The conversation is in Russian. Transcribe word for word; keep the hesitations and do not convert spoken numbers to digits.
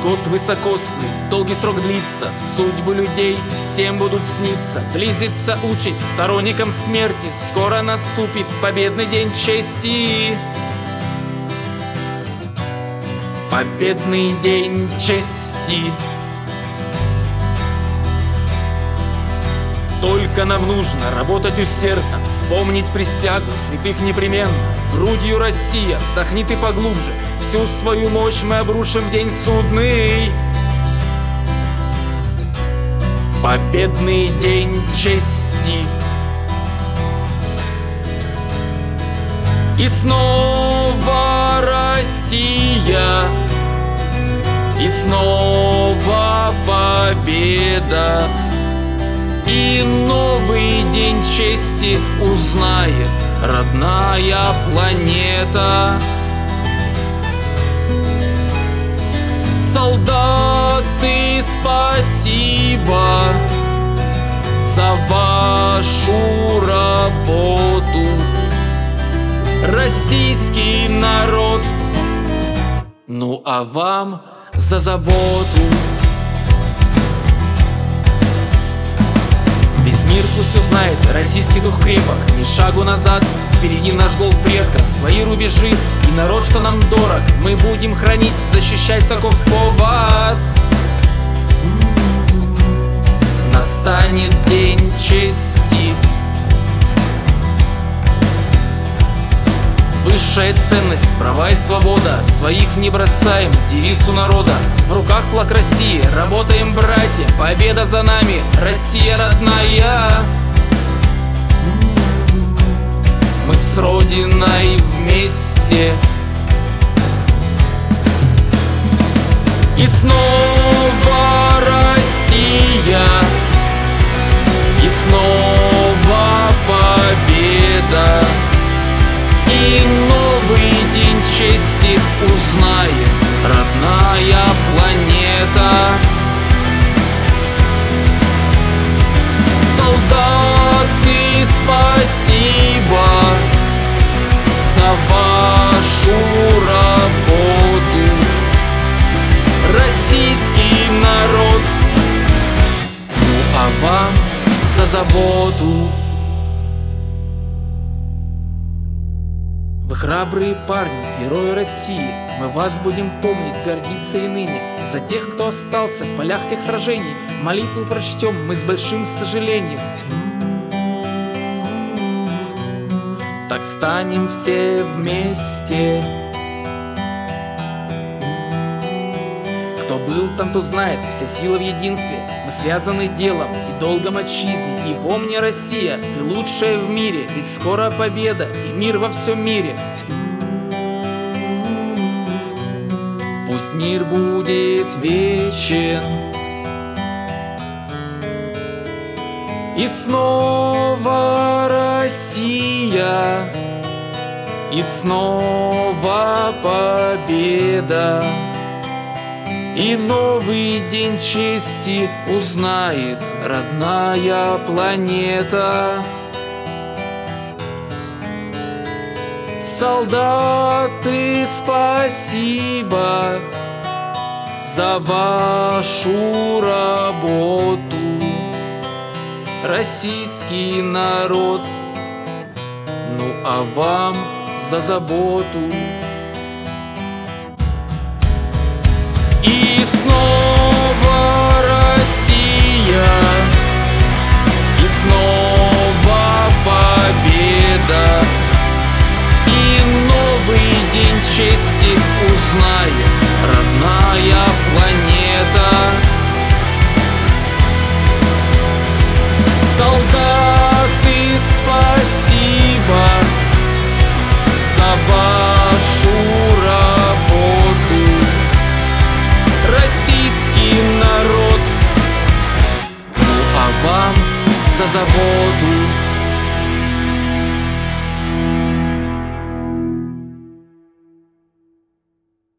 год высокосный, долгий срок длится, судьбы людей всем будут сниться. Близится участь сторонникам смерти, скоро наступит победный день чести. Победный день чести. Только нам нужно работать усердно, вспомнить присягу святых непременно. Грудью Россия, вздохни ты поглубже, всю свою мощь мы обрушим в день судный. Победный день чести. И снова Россия, и снова победа, и новый день чести узнает родная планета. Солдаты, спасибо за вашу работу. Российский народ, ну а вам за заботу. Весь мир пусть узнает, российский дух крепок, ни шагу назад, впереди наш долг предков. Свои рубежи и народ, что нам дорог, мы будем хранить, защищать, таков повод. Настанет день чести. Высшая ценность, права и свобода, своих не бросаем, девиз у народа. В руках флаг России, работаем, братья, победа за нами, Россия родная. Мы с Родиной вместе. И снова Россия, и снова победа, и новый день чести узнает родная планета. Солдаты, спасибо за вашу работу. Российский народ, ну а вам за заботу. Вы храбрые парни, герои России, мы вас будем помнить, гордиться и ныне. За тех, кто остался в полях тех сражений, молитву прочтем мы с большим сожалением. Так встанем все вместе. Кто был там, тот знает, вся сила в единстве. Мы связаны делом и долгом отчизне. И помни, Россия, ты лучшая в мире, ведь скоро победа и мир во всем мире. Пусть мир будет вечен. И снова Россия, и снова победа, и новый день чести узнает родная планета. Солдаты, спасибо за вашу работу. Российский народ, ну а вам за заботу. И снова Россия, и снова победа, и новый день чести узнает родная планета. Солдаты,